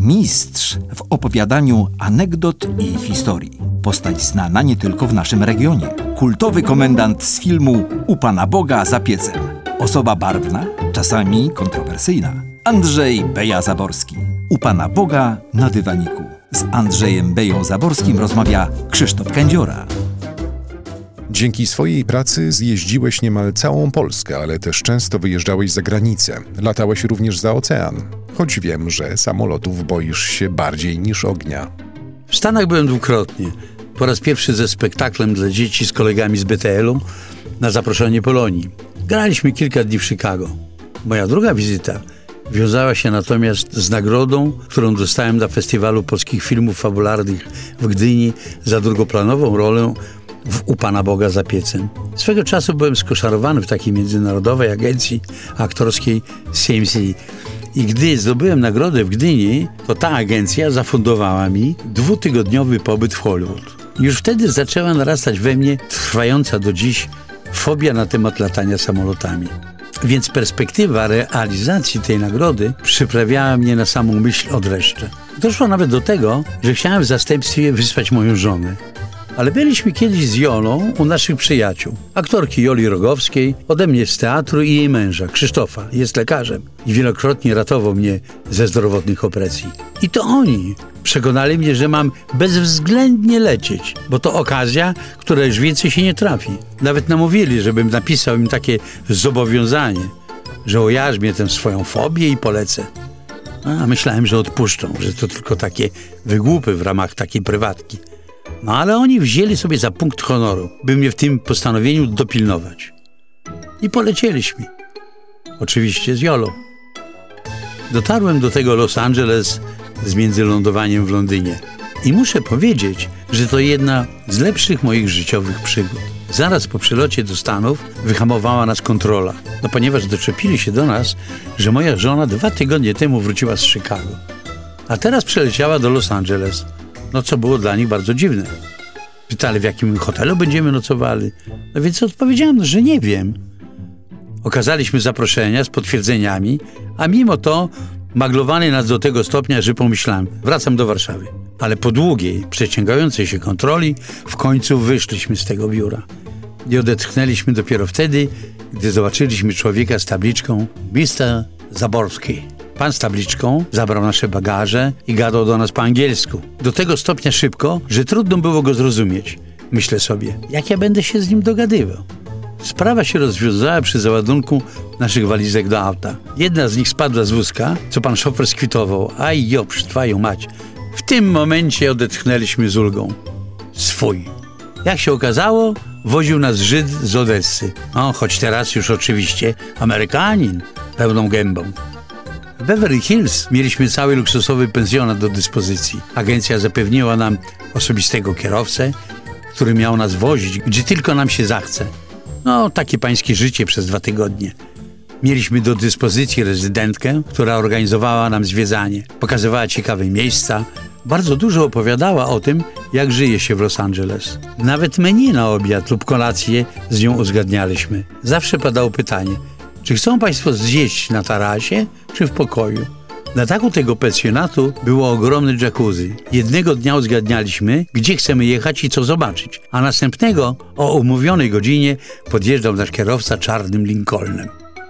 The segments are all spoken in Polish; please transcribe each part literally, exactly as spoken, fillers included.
Mistrz w opowiadaniu anegdot i historii. Postać znana nie tylko w naszym regionie. Kultowy komendant z filmu U Pana Boga za piecem. Osoba barwna, czasami kontrowersyjna. Andrzej Beja Zaborski. U Pana Boga na dywaniku. Z Andrzejem Beją Zaborskim rozmawia Krzysztof Kędziora. Dzięki swojej pracy zjeździłeś niemal całą Polskę, ale też często wyjeżdżałeś za granicę. Latałeś również za ocean, choć wiem, że samolotów boisz się bardziej niż ognia. W Stanach byłem dwukrotnie. Po raz pierwszy ze spektaklem dla dzieci z kolegami z B T L-u na zaproszenie Polonii. Graliśmy kilka dni w Chicago. Moja druga wizyta wiązała się natomiast z nagrodą, którą dostałem na Festiwalu Polskich Filmów Fabularnych w Gdyni za drugoplanową rolę w U Pana Boga za piecem. Swego czasu byłem skoszarowany w takiej międzynarodowej agencji aktorskiej C M C. I gdy zdobyłem nagrodę w Gdyni, to ta agencja zafundowała mi dwutygodniowy pobyt w Hollywood. Już wtedy zaczęła narastać we mnie trwająca do dziś fobia na temat latania samolotami. Więc perspektywa realizacji tej nagrody przyprawiała mnie na samą myśl o dreszcze. Doszło nawet do tego, że chciałem w zastępstwie wysłać moją żonę. Ale byliśmy kiedyś z Jolą u naszych przyjaciół. Aktorki Joli Rogowskiej, ode mnie z teatru i jej męża, Krzysztofa, jest lekarzem i wielokrotnie ratował mnie ze zdrowotnych opresji. I to oni przekonali mnie, że mam bezwzględnie lecieć, bo to okazja, która już więcej się nie trafi. Nawet namówili, żebym napisał im takie zobowiązanie, że ojarzmię tę swoją fobię i polecę. A myślałem, że odpuszczą, że to tylko takie wygłupy w ramach takiej prywatki. No ale oni wzięli sobie za punkt honoru, by mnie w tym postanowieniu dopilnować. I polecieliśmy. Oczywiście z Jolą. Dotarłem do tego Los Angeles z międzylądowaniem w Londynie. I muszę powiedzieć, że to jedna z lepszych moich życiowych przygód. Zaraz po przylocie do Stanów wyhamowała nas kontrola. No ponieważ doczepili się do nas, że moja żona dwa tygodnie temu wróciła z Chicago. A teraz przeleciała do Los Angeles. No co było dla nich bardzo dziwne. Pytali, w jakim hotelu będziemy nocowali. No więc odpowiedziałem, że nie wiem. Okazaliśmy zaproszenia z potwierdzeniami, a mimo to maglowali nas do tego stopnia, że pomyślałem, wracam do Warszawy. Ale po długiej, przeciągającej się kontroli w końcu wyszliśmy z tego biura. I odetchnęliśmy dopiero wtedy, gdy zobaczyliśmy człowieka z tabliczką mister Zaborski. Pan z tabliczką zabrał nasze bagaże i gadał do nas po angielsku. Do tego stopnia szybko, że trudno było go zrozumieć. Myślę sobie, jak ja będę się z nim dogadywał. Sprawa się rozwiązała przy załadunku naszych walizek do auta. Jedna z nich spadła z wózka, co pan szofer skwitował. Aj jopsz, twoją mać. W tym momencie odetchnęliśmy z ulgą. Swój. Jak się okazało, woził nas Żyd z Odessy. No, choć teraz już oczywiście Amerykanin, pełną gębą. W Beverly Hills mieliśmy cały luksusowy pensjonat do dyspozycji. Agencja zapewniła nam osobistego kierowcę, który miał nas wozić, gdzie tylko nam się zachce. No, takie pańskie życie przez dwa tygodnie. Mieliśmy do dyspozycji rezydentkę, która organizowała nam zwiedzanie. Pokazywała ciekawe miejsca. Bardzo dużo opowiadała o tym, jak żyje się w Los Angeles. Nawet menu na obiad lub kolację z nią uzgadnialiśmy. Zawsze padało pytanie, czy chcą państwo zjeść na tarasie, czy w pokoju? Na dachu tego pensjonatu było ogromne jacuzzi. Jednego dnia uzgadnialiśmy, gdzie chcemy jechać i co zobaczyć, a następnego o umówionej godzinie podjeżdżał nasz kierowca czarnym Lincolnem.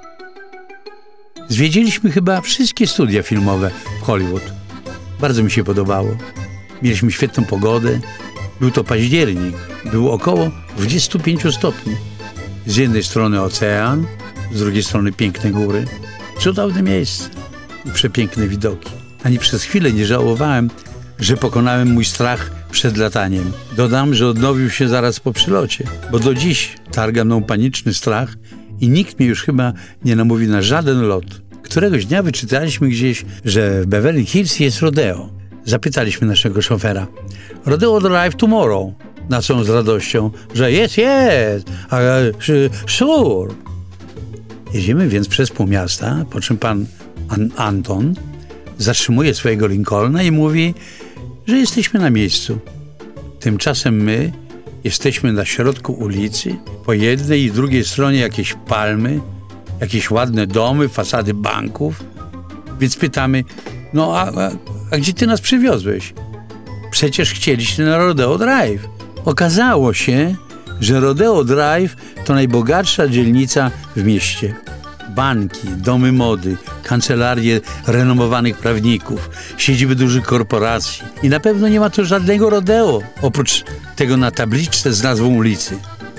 Zwiedziliśmy chyba wszystkie studia filmowe w Hollywood. Bardzo mi się podobało. Mieliśmy świetną pogodę. Był to październik. Było około dwadzieścia pięć stopni. Z jednej strony ocean, z drugiej strony piękne góry. Cudowne miejsce i przepiękne widoki. Ani przez chwilę nie żałowałem, że pokonałem mój strach przed lataniem. Dodam, że odnowił się zaraz po przylocie, bo do dziś targa mną paniczny strach i nikt mnie już chyba nie namówi na żaden lot. Któregoś dnia wyczytaliśmy gdzieś, że w Beverly Hills jest rodeo. Zapytaliśmy naszego szofera. Rodeo drive tomorrow. Na co on z radością, że jest, jest, a, sure. Jedziemy więc przez pół miasta, po czym pan An- Anton zatrzymuje swojego Lincolna i mówi, że jesteśmy na miejscu. Tymczasem my jesteśmy na środku ulicy, po jednej i drugiej stronie jakieś palmy, jakieś ładne domy, fasady banków. Więc pytamy, No a, a, a gdzie ty nas przywiozłeś? Przecież chcieliście na Rodeo Drive. Okazało się, że Rodeo Drive to najbogatsza dzielnica w mieście. Banki, domy mody, kancelarie renomowanych prawników, siedziby dużych korporacji. I na pewno nie ma tu żadnego rodeo, oprócz tego na tabliczce z nazwą ulicy.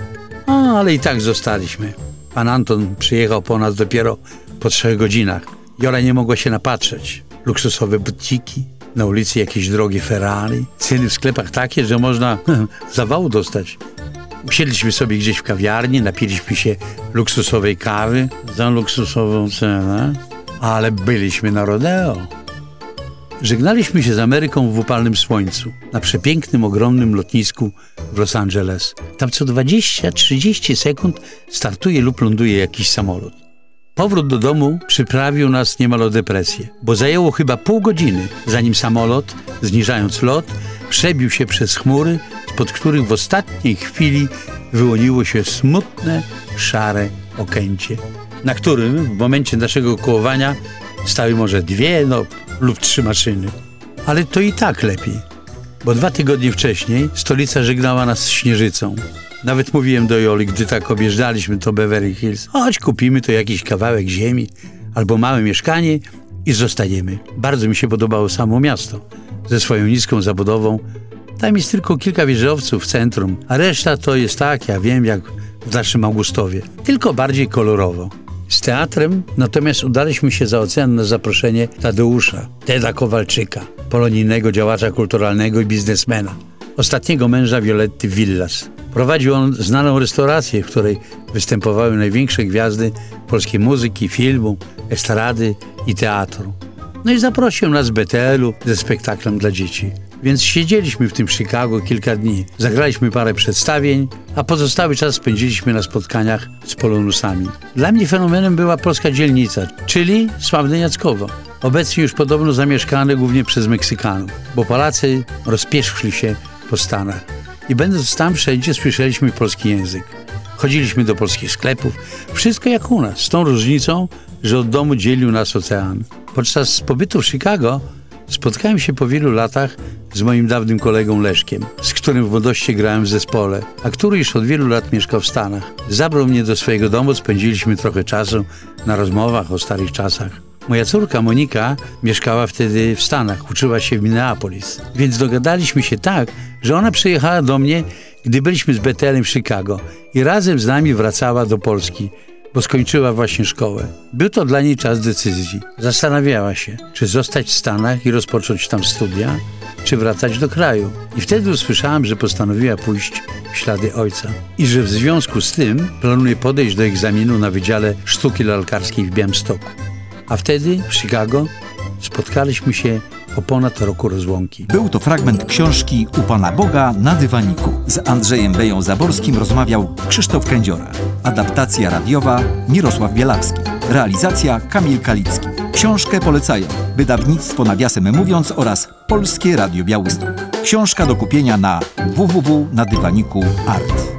O, ale i tak zostaliśmy. Pan Anton przyjechał po nas dopiero po trzech godzinach. Jola nie mogła się napatrzeć. Luksusowe butiki, na ulicy jakieś drogie Ferrari, ceny w sklepach takie, że można zawału dostać. Usiedliśmy sobie gdzieś w kawiarni, napiliśmy się luksusowej kawy za luksusową cenę, ale byliśmy na rodeo. Żegnaliśmy się z Ameryką w upalnym słońcu, na przepięknym, ogromnym lotnisku w Los Angeles. Tam co dwadzieścia trzydzieści sekund startuje lub ląduje jakiś samolot. Powrót do domu przyprawił nas niemal o depresję, bo zajęło chyba pół godziny, zanim samolot, zniżając lot, przebił się przez chmury, spod których w ostatniej chwili wyłoniło się smutne, szare okęcie, na którym w momencie naszego kołowania stały może dwie no, lub trzy maszyny. Ale to i tak lepiej, bo dwa tygodnie wcześniej stolica żegnała nas z śnieżycą. Nawet mówiłem do Joli, gdy tak objeżdżaliśmy to Beverly Hills, chodź kupimy to jakiś kawałek ziemi albo małe mieszkanie i zostaniemy. Bardzo mi się podobało samo miasto ze swoją niską zabudową. Tam jest tylko kilka wieżowców w centrum, a reszta to jest tak, ja wiem, jak w naszym Augustowie, tylko bardziej kolorowo. Z teatrem natomiast udaliśmy się za ocean na zaproszenie Tadeusza, Teda Kowalczyka, polonijnego działacza kulturalnego i biznesmena, ostatniego męża Violetty Villas. Prowadził on znaną restaurację, w której występowały największe gwiazdy polskiej muzyki, filmu, estrady i teatru. No i zaprosił nas z Betelu ze spektaklem dla dzieci. Więc siedzieliśmy w tym Chicago kilka dni. Zagraliśmy parę przedstawień, a pozostały czas spędziliśmy na spotkaniach z polonusami. Dla mnie fenomenem była polska dzielnica, czyli sławne Jackowo. Obecnie już podobno zamieszkane głównie przez Meksykanów, bo Polacy rozpieszli się po Stanach. I będąc tam wszędzie słyszeliśmy polski język. Chodziliśmy do polskich sklepów. Wszystko jak u nas, z tą różnicą, że od domu dzielił nas ocean. Podczas pobytu w Chicago spotkałem się po wielu latach z moim dawnym kolegą Leszkiem, z którym w młodości grałem w zespole, a który już od wielu lat mieszkał w Stanach. Zabrał mnie do swojego domu, spędziliśmy trochę czasu na rozmowach o starych czasach. Moja córka Monika mieszkała wtedy w Stanach, uczyła się w Minneapolis, więc dogadaliśmy się tak, że ona przyjechała do mnie, gdy byliśmy z Betelem w Chicago i razem z nami wracała do Polski, bo skończyła właśnie szkołę. Był to dla niej czas decyzji. Zastanawiała się, czy zostać w Stanach i rozpocząć tam studia, czy wracać do kraju. I wtedy usłyszałem, że postanowiła pójść w ślady ojca i że w związku z tym planuje podejść do egzaminu na Wydziale Sztuki Lalkarskiej w Białymstoku. A wtedy w Chicago spotkaliśmy się po ponad roku rozłąki. Był to fragment książki U Pana Boga na dywaniku. Z Andrzejem Beją Zaborskim rozmawiał Krzysztof Kędziora. Adaptacja radiowa Mirosław Bielawski. Realizacja Kamil Kalicki. Książkę polecają wydawnictwo Nawiasem Mówiąc oraz Polskie Radio Białystok. Książka do kupienia na w w w kropka na dywaniku kropka art.